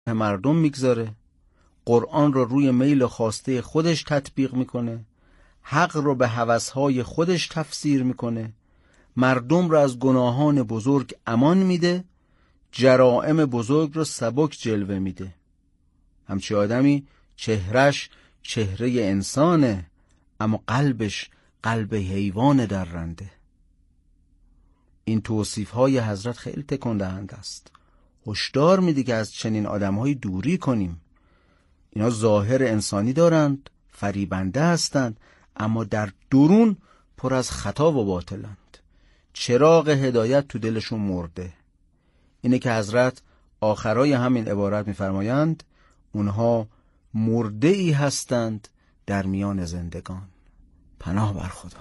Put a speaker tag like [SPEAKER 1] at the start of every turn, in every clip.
[SPEAKER 1] مردم میگذاره، قرآن رو روی میل خواسته خودش تطبیق میکنه، حق رو به هوسهای خودش تفسیر میکنه، مردم رو از گناهان بزرگ امان میده، جرائم بزرگ رو سبک جلوه میده. همچی آدمی چهرش چهره انسانه، اما قلبش قلب حیوان درنده. این توصیف‌های حضرت خیلی تکان دهنده است. هشدار میده که از چنین آدم‌هایی دوری کنیم. اینا ظاهر انسانی دارند، فریبنده هستند، اما در درون پر از خطا و باطلند. چراغ هدایت تو دلشون مرده. اینه که حضرت آخرای همین عبارت می‌فرمایند اونها مرده ای هستند در میان زندگان. پناه بر خدا.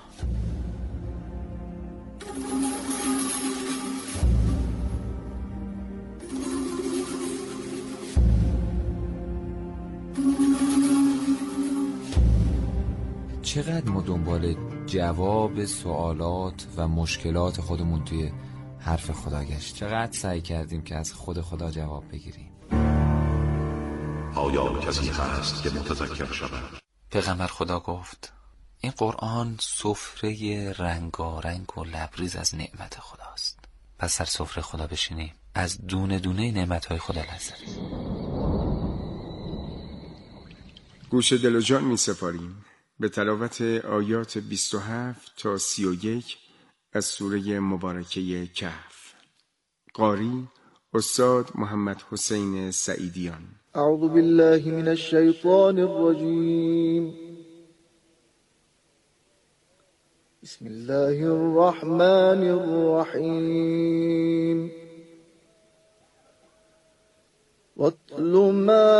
[SPEAKER 2] چقدر ما دنبال جواب سوالات و مشکلات خودمون توی حرف خدا گشت، چقدر سعی کردیم که از خود خدا جواب بگیریم.
[SPEAKER 3] آیا کسی هست که متذکر شود؟
[SPEAKER 2] پیغمبر خدا گفت این قرآن سفره رنگارنگ و لبریز از نعمت خداست. پس سر سفره خدا بشینیم، از دونه دونه نعمتهای خدا لذت.
[SPEAKER 4] گوش دل و جان می سپاریم به تلاوت آیات 27 تا 31 از سوره مبارکه کهف. قاری استاد محمد حسین سعیدیان.
[SPEAKER 5] اعوذ بالله من الشیطان الرجیم. بسم الله الرحمن الرحیم. واتل ما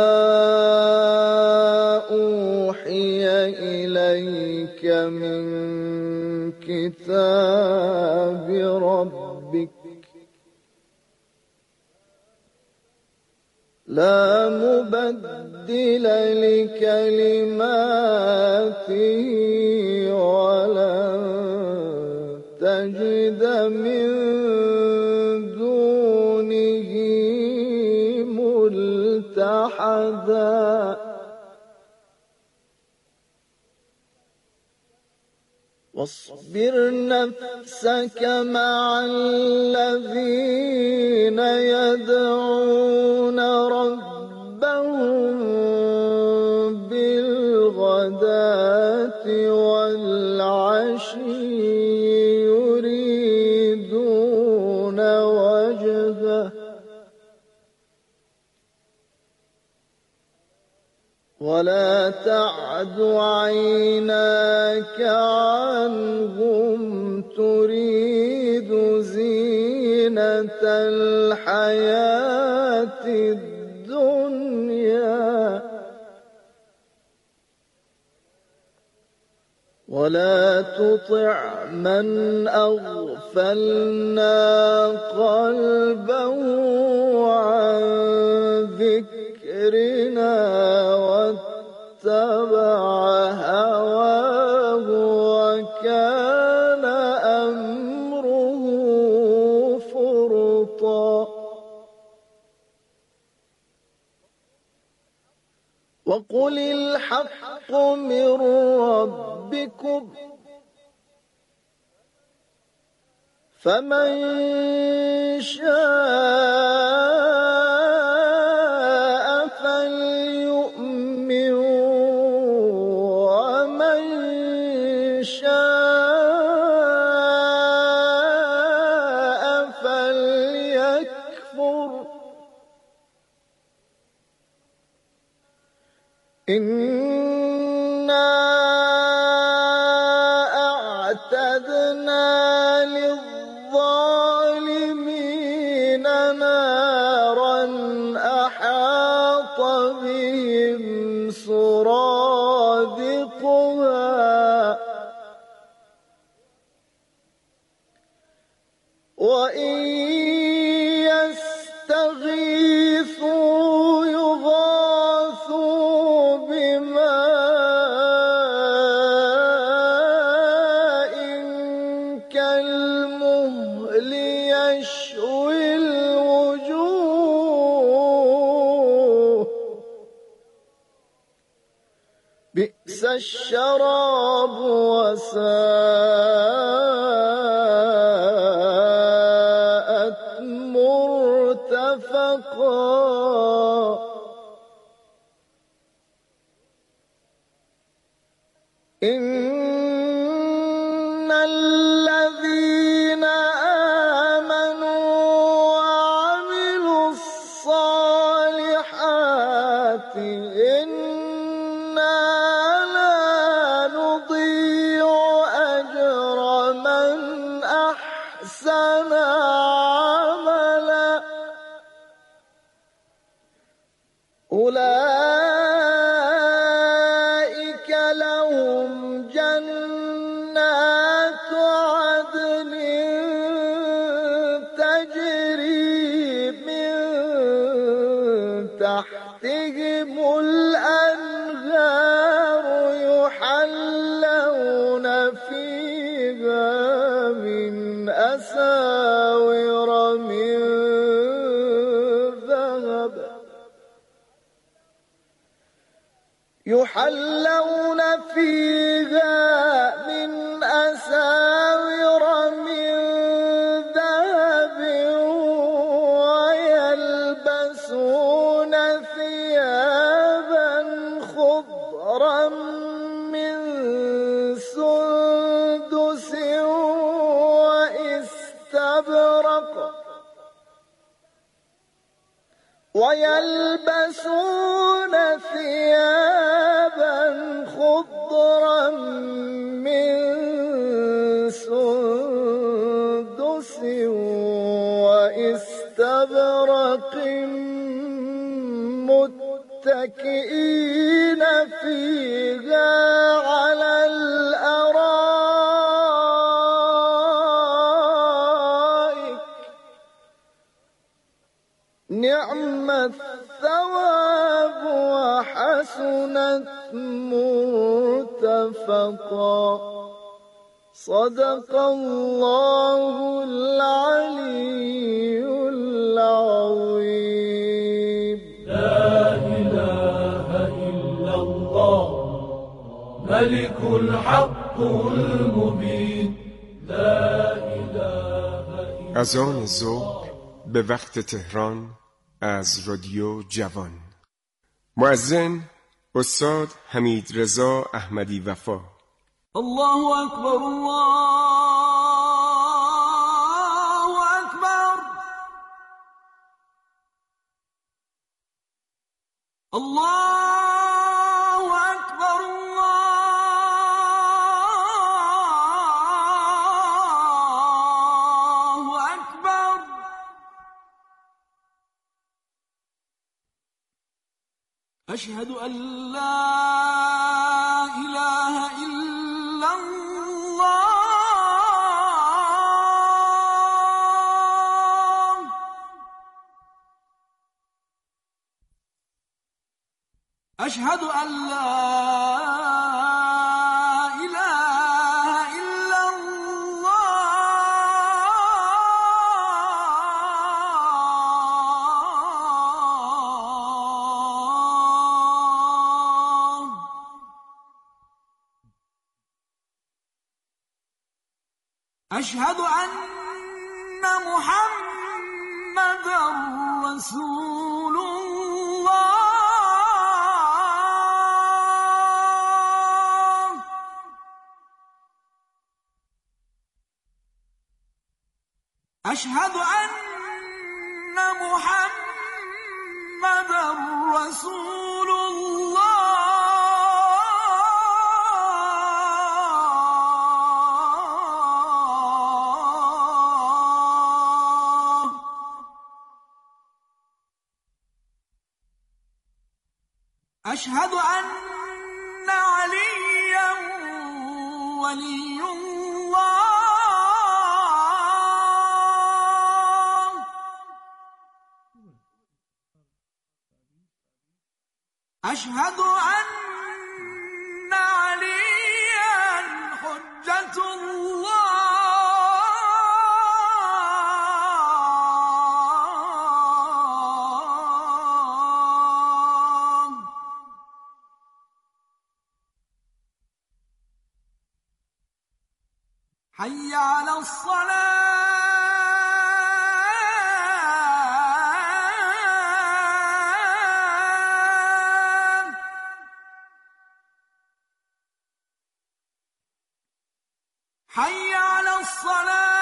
[SPEAKER 5] اوحی الیک من کتاب ربک لا مبدل لكلماته ولن تجد من دونه ملتحدا واصبر نفسك مع الذين يدعون ربهم بالغداة والعشي يريدون وجهه ولا تعد عيناك عنهم تريد زينة الحياة الدنيا ولا تطع من أغفلنا قلبه عن ذكرنا واتبع هواه وكان أمره فرطا وقل الحق من ربكم فمن شاء فليؤمن ومن شاء فليكفر إنا أعتدنا للظالمين نارا أحاط بهم سرادقها وإن يستغيثوا يغاثوا بماء بئس الشراب وساءت مرتفقا إن الذين آمنوا وعملوا الصالحات إنا لا نضيع أجر من أحسن عملا أولئك لهم جنات عدن تجري من تحتهم الأنهار يحلون فيها من أساور من ذهب يحلون فيها من أساور من ذهب ويلبسون ثيابا خضرا من سندس واستبرق ويلبسون ثيابا خضرا من سندس واستبرق متكئين فيها على الأرائك نعم الثواب وحسنت مرتفقا صدق الله العلي العظيم.
[SPEAKER 6] لا إله إلا الله ملك الحق المبين لا إله إلا
[SPEAKER 4] اذان ظهر به وقت تهران از رادیو جوان. مؤذن استاد حمیدرضا احمدی وفا.
[SPEAKER 6] الله أكبر الله أكبر الله أكبر الله أكبر أشهد أن لا إله إلا الله أشهد أن لا إله إلا الله أشهد أن محمدًا رسول الله أشهد أن محمدًا رسول الله أشهد أن عليا ولي الله أشهد أن عليا حجة الله حي على الصلاة حي على الصلاة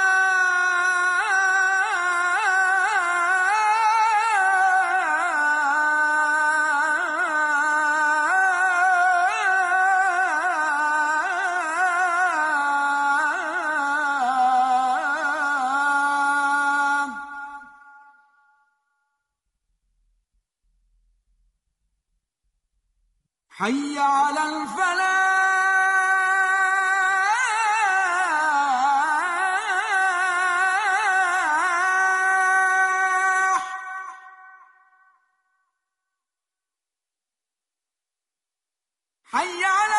[SPEAKER 6] حي على الفلاح حي على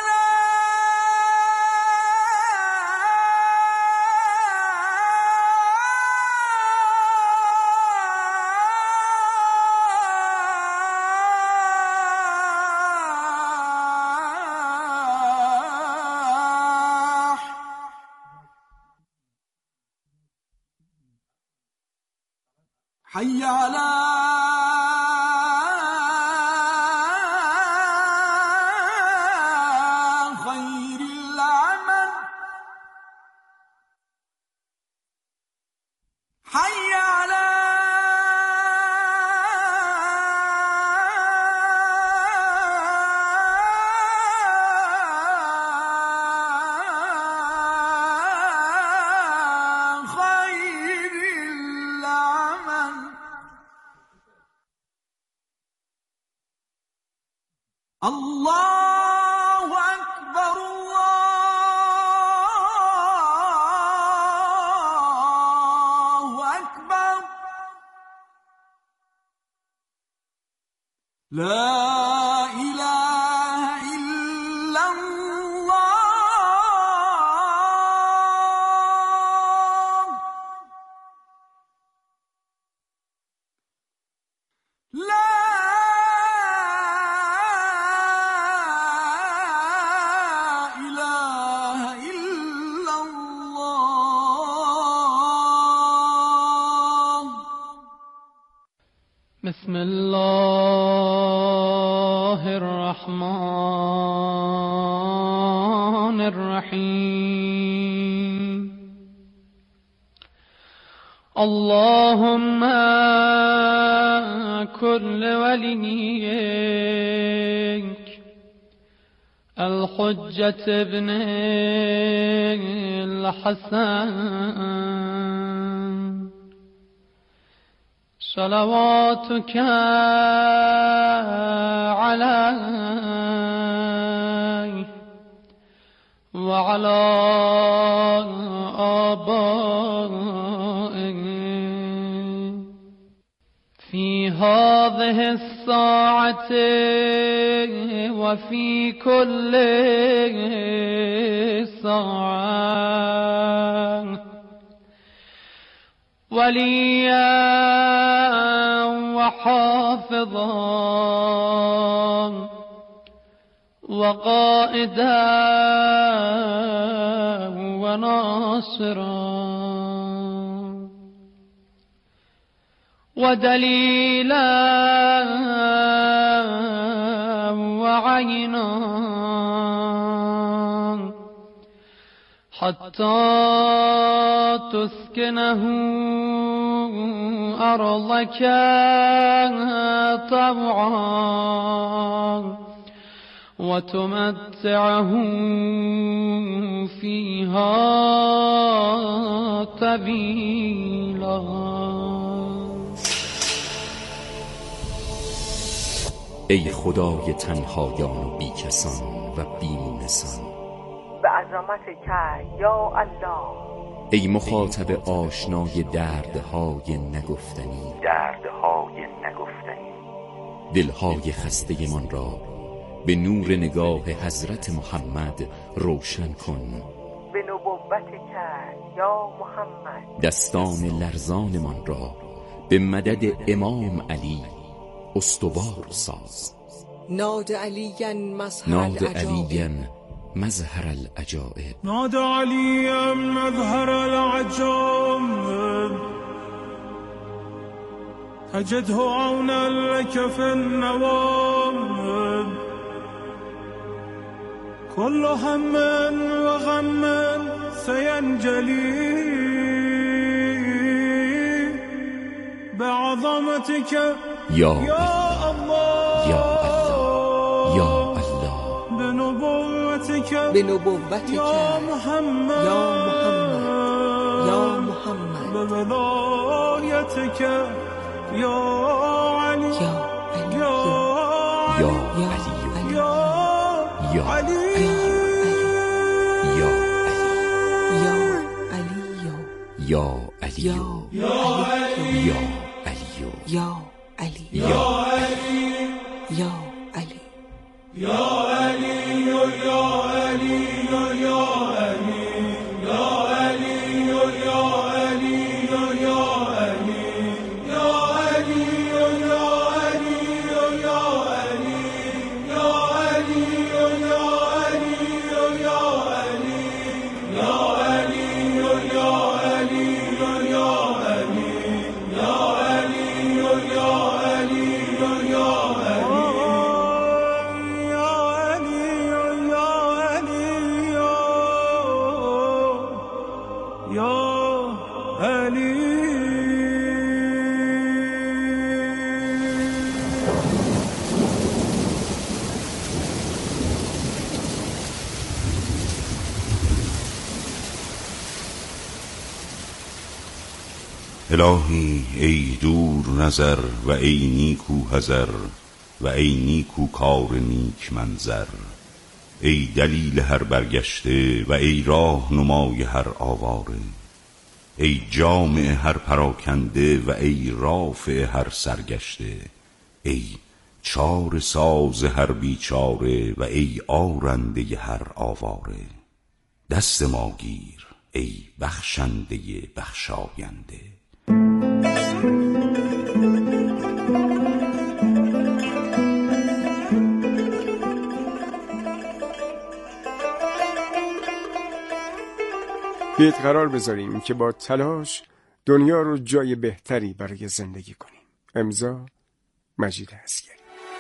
[SPEAKER 6] حي على خير العمل حي على الله أكبر الله أكبر لا إله إلا الله لا
[SPEAKER 7] بسم الله الرحمن الرحيم اللهم كل وليك الحجة ابن الحسن صلواتك عليه وعلى آبائه في هذه الساعة وفي كل ساعة وليا وحافظا وقائدا وناصرا ودليلا وعينا حتى تسكنه أرضك طوعا وتمتعه فيها طويلا.
[SPEAKER 8] ای خدای تنهایان و بیکسان و بیمونسان،
[SPEAKER 9] به عظمت که یا الله،
[SPEAKER 8] ای مخاطب آشنای دردهای نگفتنی، دلهای خسته من را به نور نگاه حضرت محمد روشن کن.
[SPEAKER 9] به نبوت که یا محمد،
[SPEAKER 8] دستان لرزان من را به مدد امام علی استوار ساز.
[SPEAKER 10] ناد علیاً
[SPEAKER 8] مظهر العجائب.
[SPEAKER 6] نادى عليا مظهر العجائب أجده عونا لك في النوائب كل هم وغم سينجلي بعظمتك
[SPEAKER 8] یا الله یا الله یا الله
[SPEAKER 6] بنبوتك يا محمد يا محمد بولايتك يا علي
[SPEAKER 8] یا علی یا علی یا علی یا علی یا علی یا
[SPEAKER 3] الهی ای دور نظر و ای نیکو حذر و ای نیکو کار نیک منظر، ای دلیل هر برگشته و ای راه نمای هر آواره، ای جامع هر پراکنده و ای رافع هر سرگشته، ای چاره ساز هر بیچاره و ای آرنده هر آواره. دست ما گیر ای بخشنده بخشاینده.
[SPEAKER 4] بیایید قرار بذاریم که با تلاش دنیا رو جای بهتری برای زندگی کنیم. امضا مجید عسگری.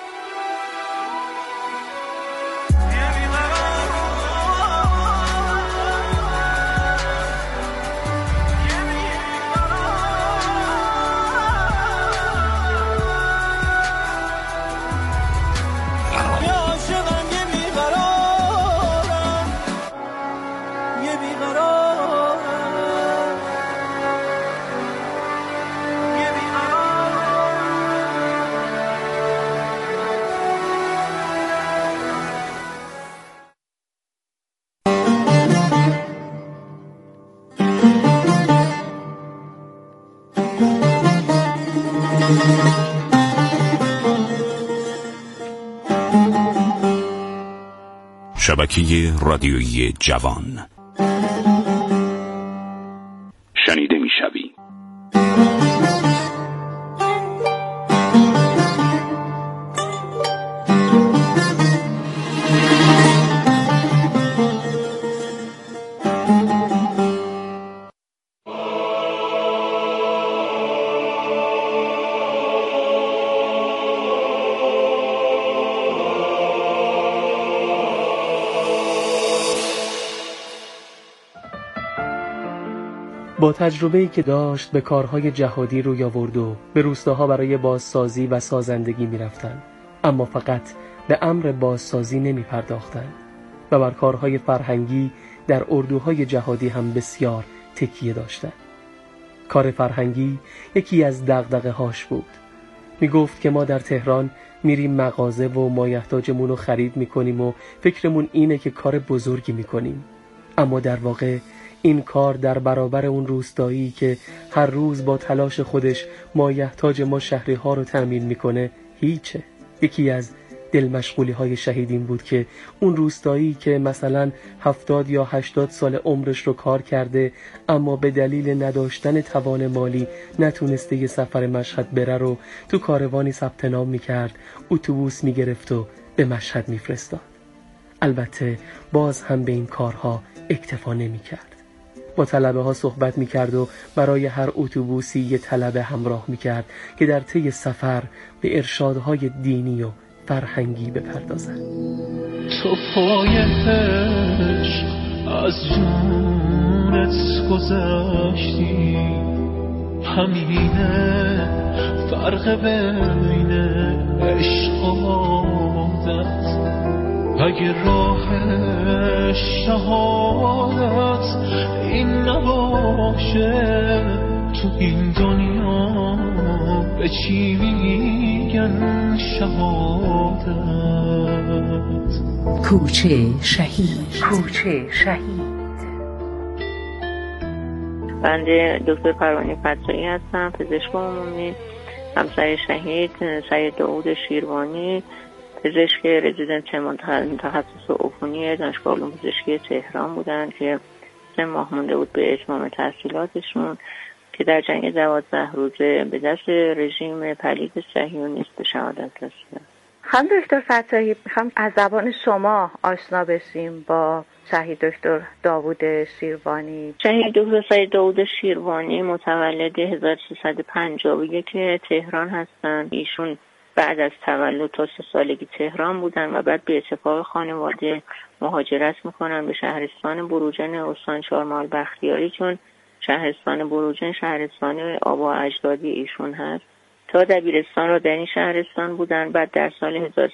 [SPEAKER 3] شبکه رادیویی جوان شنیده می‌شوی.
[SPEAKER 10] با تجربه‌ای که داشت به کارهای جهادی روی آورد و به روستاها برای بازسازی و سازندگی می‌رفتند، اما فقط به امر بازسازی نمی‌پرداختند و بر کارهای فرهنگی در اردوهای جهادی هم بسیار تکیه داشتند. کار فرهنگی یکی از دغدغه‌هاش بود. میگفت که ما در تهران میریم مغازه و مایحتاجمون رو خرید میکنیم و فکرمون اینه که کار بزرگی میکنیم، اما در واقع این کار در برابر اون روستایی که هر روز با تلاش خودش مایحتاج ما شهری ها رو تأمین میکنه هیچه. یکی از دل مشغولی های شهیدین بود که اون روستایی که مثلا 70 یا 80 سال عمرش رو کار کرده اما به دلیل نداشتن توان مالی نتونسته یه سفر مشهد بره رو تو کاروانی ثبت نام میکرد، اتوبوس میگرفت و به مشهد میفرستاد. البته باز هم به این کارها اکتفا نمی کرد. با طلبه ها صحبت می کرد و برای هر اتوبوسی یه طلبه همراه می کرد که در طی سفر به ارشادهای دینی و فرهنگی بپردازند.
[SPEAKER 6] تو پای عشق از جونت گذشتی، همینه فرق بین عشق و عادت. اگه راه شهادت این نباشه، تو این دنیا به چی میگن شهادت؟
[SPEAKER 11] کوچه شهید. کوچه شهید.
[SPEAKER 12] بنده دکتر پروانه فتاحی هستم، پزشک عمومی، همسر شهید سید داوود شیروانی، پزشک رزیدنت تخصص عفونی دانشگاه علوم پزشکی تهران بودن که 3 ماه مونده بود به اتمام تحصیلاتشون که در جنگ 12 روزه به دست رژیم پلید صهیونیست به شهادت رسیدن.
[SPEAKER 13] خانم دکتر فتاحی، میخوام از زبان شما آشنا بشیم با شهید دکتر داوود شیروانی.
[SPEAKER 12] شهید دکتر سید داوود شیروانی متولد 1351 تهران هستند. ایشون بعد از تولد تا 3 سالگی تهران بودن و بعد به اتفاق خانواده مهاجرت میکنن به شهرستان بروجن استان چهارمحال بختیاری، چون شهرستان بروجن شهرستان آبا اجدادی ایشون هست. تا دبیرستان رو در این شهرستان بودن. بعد در سال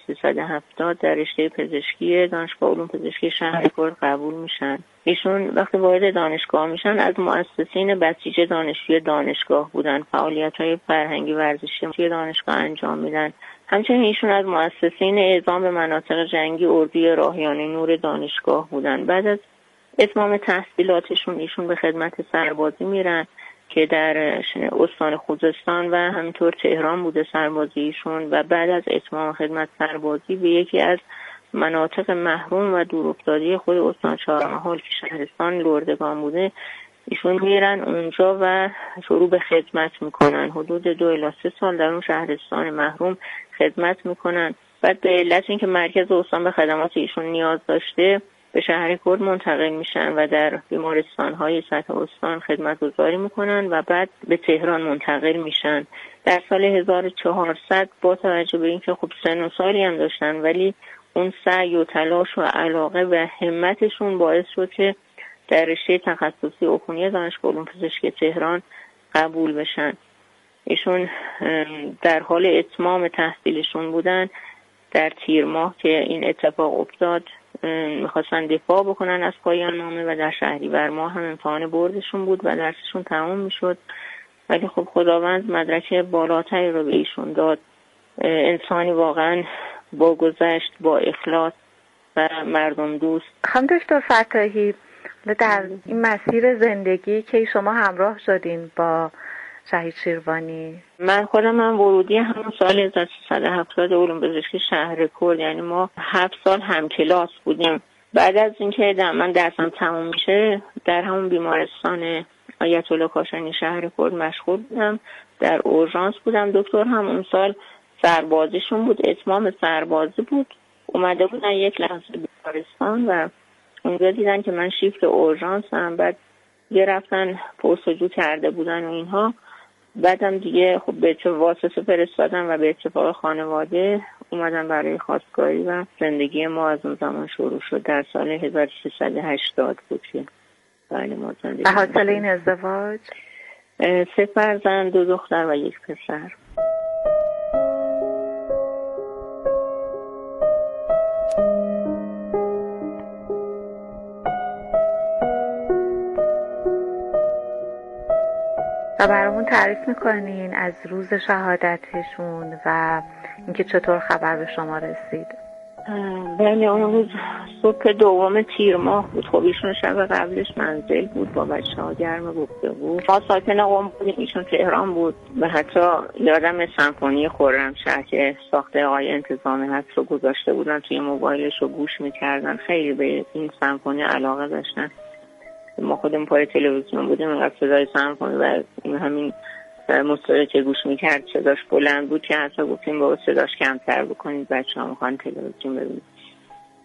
[SPEAKER 12] 1370 در رشته پزشکی دانشگاه علوم پزشکی شهرکرد قبول میشن. ایشون وقتی وارد دانشگاه میشن از مؤسسین بسیج دانشجوی دانشگاه بودن، فعالیت‌های فرهنگی ورزشی توی دانشگاه انجام میدن. همچنین ایشون از مؤسسین اعزام به مناطق جنگی اردوی راهیانه نور دانشگاه بودن. بعد از اتمام تحصیلاتشون ایشون به خدمت سربازی میرن که در استان خوزستان و همینطور تهران بوده سربازی ایشون، و بعد از اتمام خدمت سربازی به یکی از مناطق محروم و دورافتاده خود استان چهارمحال که شهرستان لردگان بوده ایشون میرن اونجا و شروع به خدمت میکنن. حدود 2 الی 3 سال در اون شهرستان محروم خدمت میکنن. بعد به علت اینکه مرکز استان به خدمات ایشون نیاز داشته به شهرکرد منتقل میشن و در بیمارستان‌های سطح استان خدمت گزاری میکنن و بعد به تهران منتقل میشن. در سال 1400 با توجه به اینکه خب سن و سالی هم داشتن ولی اون سعی و تلاش و علاقه و همتشون باعث شد که در رشته تخصصی عفونی دانشگاه علوم پزشکی تهران قبول بشن. ایشون در حال اتمام تحصیلشون بودن. در تیر ماه که این اتفاق افتاد میخواستن دفاع بکنن از پایان نامه و در شهریور ماه هم امتحان بردشون بود و درسشون تمام میشد، ولی خب خداوند مدرک بالاتری رو به ایشون داد. انسانی واقعا با گذشت، با اخلاص و مردم دوست.
[SPEAKER 13] خانم دکتر فتاحی، در این مسیر زندگی که شما همراه شدین با شهید شیروانی،
[SPEAKER 12] من خودم ورودی همون سال 1370 علوم پزشکی شهرکرد، یعنی ما 7 سال هم کلاس بودیم. بعد از اینکه من درسم تموم میشه در همون بیمارستان آیت الله کاشانی شهرکرد مشغول بودم، در اورژانس بودم. دکتر هم اون سال سربازیشون بود، اتمام سربازی بود. اومده بودن یک لحظه بیمارستان و اونجا دیدن که من شیفت اورژانسم. بعد یه رفتن پرسجو کرده بودن و اینها. بعدم دیگه خب به واسطه فرستادن و به اتفاق خانواده اومدن برای خواستگاری و زندگی ما از اون زمان شروع شد. در سال 1380 بود که بله ما زندگی.
[SPEAKER 13] به حاصل این ازدواج
[SPEAKER 12] 3 فرزند، 2 دختر و 1 پسر.
[SPEAKER 13] و برامون تعریف میکنین از روز شهادتشون و اینکه چطور خبر به شما رسید؟
[SPEAKER 12] بله، اون روز صبح 2 تیر ماه بود. خب ایشون شب قبلش منزل بود با بچه‌ها گرم گفتگو. ما ساکن قم بودیم، ایشون تهران بود و حتی یادم سمفونی خرمشهر که ساخته آقای انتظامی هست رو گذاشته بودن توی موبایلش رو گوش میکردن. خیلی به این سمفونی علاقه داشتن. ما خودمون پای تلویزیون بودیم، اینقدر صدای سمفونی و همین موسیقی که گوش میکرد صداش بلند بود که حتی گفتیم با صداش کمتر بکنید، بچه ها میخوان تلویزیون ببینید.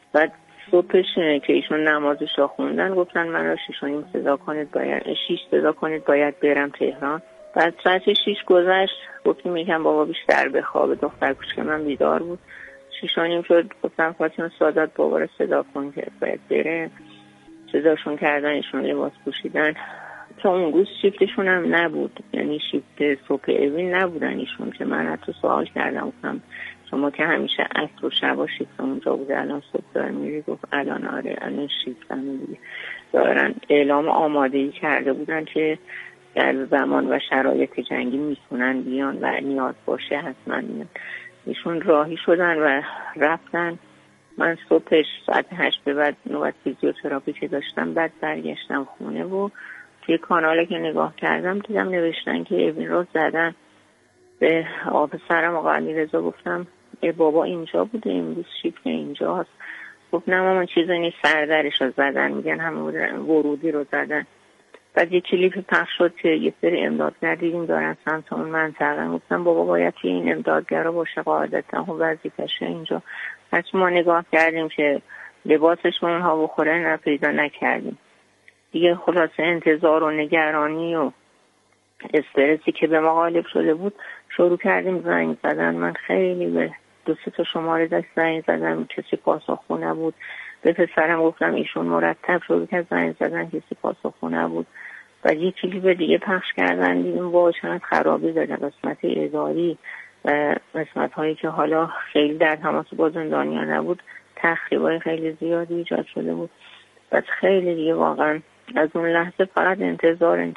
[SPEAKER 12] بعد صبحش که ایشون نمازش رو خوندن گفتن من رو 6:30 صدا کنید، باید 6 صدا کنید باید برم تهران. بعد ساعت 6 گذشت، گفتیم یکم بابا بیشتر بخوابه. دختر کوچک من بیدار بود. 6:30 شد، گفتم فاطمه سادات بابا رو صدا کن که باید بره. صداشون کردن، ایشون لباس پوشیدن. تا اون روز شیفتشون هم نبود، یعنی شیفت صبح اوین نبودن ایشون، که من حتی سوال کردم گفتم شما که همیشه عصر و شبا شیفت اونجا بوده الان صبح دار میری؟ گفت الان آره الان شیفتم دیگه. دارن اعلام آمادگی کرده بودن که در زمان و شرایط جنگی میتونن بیان و نیاز باشه حتما میان. ایشون راهی شدن و رفتن. من صبحش ساعت 8 به بعد نوبت فیزیوتراپی که داشتم، بعد برگشتم خونه و توی کاناله که نگاه کردم دیدم نوشتن که اوین رو زدن. به پسرم آقا علیرضا گفتم ای بابا اینجا بوده امروز شیفت اینجاست. گفت نه مامان چیزی نیست، سردرش رو زدن، میگن همه ورودی رو زدن. بعد یه کلیپ پخش شد که یه سری امدادگر دیدیم دارن سمت اون منطقه. گفتم بابا باید توی این امدادگرا باشه، قاعدتا هم وظیفشه اینجا. هرچی ما نگاه کردیم که لباسش به اونها بخوره نه پیدا نکردیم دیگه. خلاصه انتظار و نگرانی و استرسی که به ما غالب شده بود شروع کردیم زنگ زدن. من خیلی به 2-3 شماره دست زنگ زدم، کسی پاسخگو نبود. به پسرم گفتم ایشون مرتب شروع کرد زنگ زدن، کسی پاسخگو نبود. و یه کلیپ دیگه پخش کردن، دیدیم با چند خرابی داره قسمت اداری و قسمت هایی که حالا خیلی در تماس با زندانیا نبود، تخریبای خیلی زیادی ایجاد شده بود. بس خیلی دیگه واقعا از اون لحظه فقط انتظار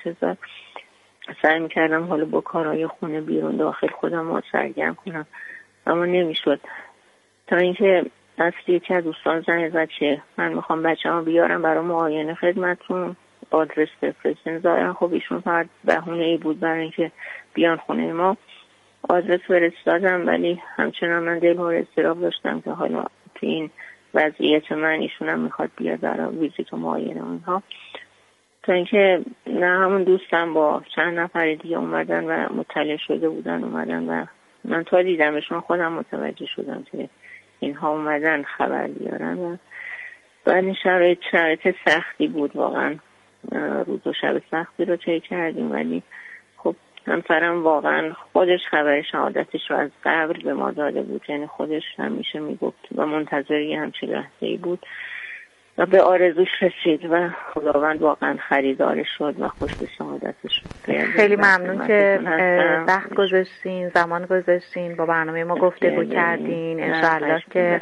[SPEAKER 12] سعی میکردم حالا با کارهای خونه بیرون داخل خودم رو سرگرم کنم، اما نمیشد. تا اینکه اصلی یکی از دوستان زنگ زد که من میخوام بچه‌مو بیارم برای معاینه خدمتتون، آدرس بفرستین. ظاهرا خب ایشون فقط بهونه ای بود برای اینکه بیان خونه ما. آدرس فرستادم، ولی همچنان من دل و اضطراب داشتم که حالا تو این وضعیت من ایشون هم میخواد بیاد برای ویزیت و معاینه اونها. تا اینکه نه همون دوستم با چند نفر دیگه اومدن و مطلع شده بودن اومدن و من تا دیدمشون خودم متوجه شدم که اینها اومدن خبر بیارن. و بعد شرایط سختی بود واقعا، روز و شب سختی رو طی کردیم. ولی خب همسرم واقعا خودش خبر شهادتش رو از قبر به ما داده بود، یعنی خودش همیشه میگفت و منتظری همچین لحظه‌ای بود و به آرزوش رسید و خداوند واقعا خریدارش شد و خوش به شهادتش.
[SPEAKER 13] خیلی ممنون که وقت گذاشتین، زمان گذاشتین، با برنامه ما گفتگو کردین. انشاءالله که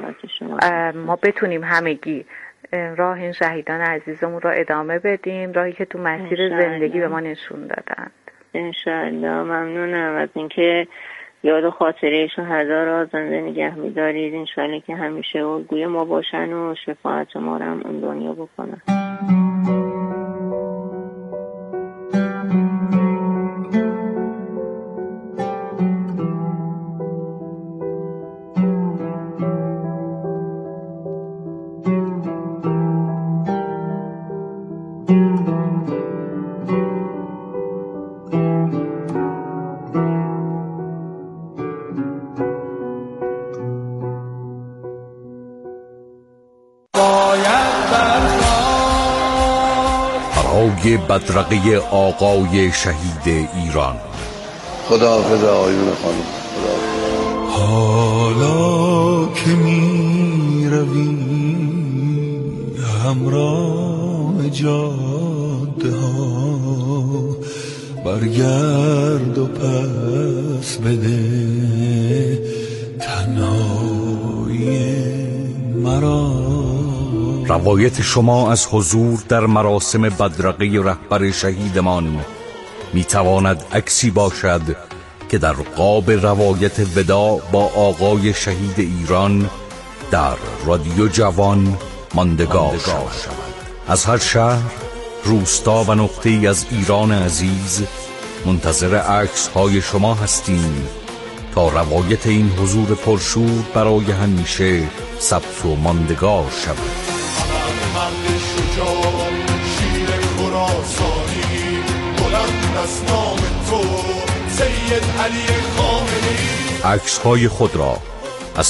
[SPEAKER 13] ما بتونیم همگی راه این شهیدان عزیزمون رو ادامه بدیم، راهی که تو مسیر زندگی به ما نشون دادن.
[SPEAKER 12] انشاءالله. ممنونم از اینکه یاد و خاطره شهدا را زنده نگه می‌دارید. انشاءالله که همیشه الگوی ما باشن و شفاعت ما را هم اون دنیا بکنن.
[SPEAKER 3] بدرقه آقای شهید ایران.
[SPEAKER 14] خداحافظ آقایون خانم.
[SPEAKER 6] حالا که می روی همراه جاده ها، برگرد و پس بده تنهایی مرا.
[SPEAKER 3] روایت شما از حضور در مراسم بدرقه رهبر شهیدمان میتواند عکسی باشد که در قاب روایت وداع با آقای شهید ایران در رادیو جوان ماندگار شود. از هر شهر، روستا و نقطه‌ای از ایران عزیز منتظر عکس‌های شما هستیم تا روایت این حضور پرشور برای همیشه ثبت و ماندگار شود.
[SPEAKER 15] مرد شجاع شیر خراسانی، بلند از نام تو سید علی خامنه‌ای.
[SPEAKER 3] عکس‌های خود را